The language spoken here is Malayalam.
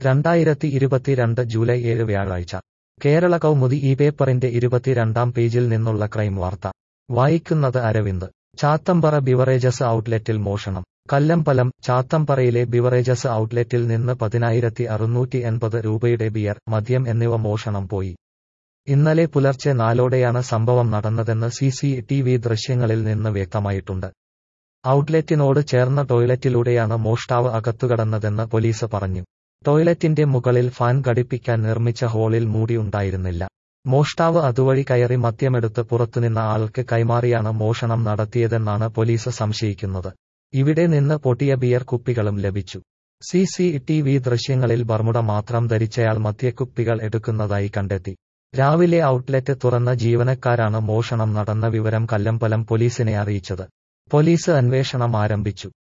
2022 ജൂലൈ 7 വ്യാഴാഴ്ച കേരള കൗമുദി ഈ പേപ്പറിന്റെ 22-ാം പേജിൽ നിന്നുള്ള ക്രൈം വാർത്ത വായിക്കുന്നത് അരവിന്ദ്. ചാത്തമ്പറ ബിവറേജസ് ഔട്ട്ലെറ്റിൽ മോഷണം. കല്ലമ്പലം. ചാത്തമ്പറയിലെ ബിവറേജസ് ഔട്ട്ലെറ്റിൽ നിന്ന് 10,680 രൂപയുടെ ബിയർ, മദ്യം എന്നിവ മോഷണം പോയി. ഇന്നലെ പുലർച്ചെ 4-ഓടെയാണ് സംഭവം നടന്നതെന്ന് CCTV ദൃശ്യങ്ങളിൽ നിന്ന് വ്യക്തമായിട്ടുണ്ട്. ഔട്ട്ലെറ്റിനോട് ചേർന്ന ടോയ്ലറ്റിലൂടെയാണ് മോഷ്ടാവ് അകത്തുകടന്നതെന്ന് പോലീസ് പറഞ്ഞു. ടോയ്ലറ്റിന്റെ മുകളിൽ ഫാൻ ഘടിപ്പിക്കാൻ നിർമ്മിച്ച ഹോളിൽ മൂടി ഉണ്ടായിരുന്നില്ല. മോഷ്ടാവ് അതുവഴി കയറി മദ്യമെടുത്ത് പുറത്തുനിന്ന ആൾക്ക് കൈമാറിയാണ് മോഷണം നടത്തിയതെന്നാണ് പോലീസ് സംശയിക്കുന്നത്. ഇവിടെ നിന്ന് പൊട്ടിയ ബിയർ കുപ്പികളും ലഭിച്ചു. CCTV ദൃശ്യങ്ങളിൽ ബർമുഡ മാത്രം ധരിച്ചയാൾ മദ്യക്കുപ്പികൾ എടുക്കുന്നതായി കണ്ടെത്തി. രാവിലെ ഔട്ട്ലെറ്റ് തുറന്ന ജീവനക്കാരാണ് മോഷണം നടന്ന വിവരം കല്ലമ്പലം പോലീസിനെ അറിയിച്ചത്. പോലീസ് അന്വേഷണം ആരംഭിച്ചു.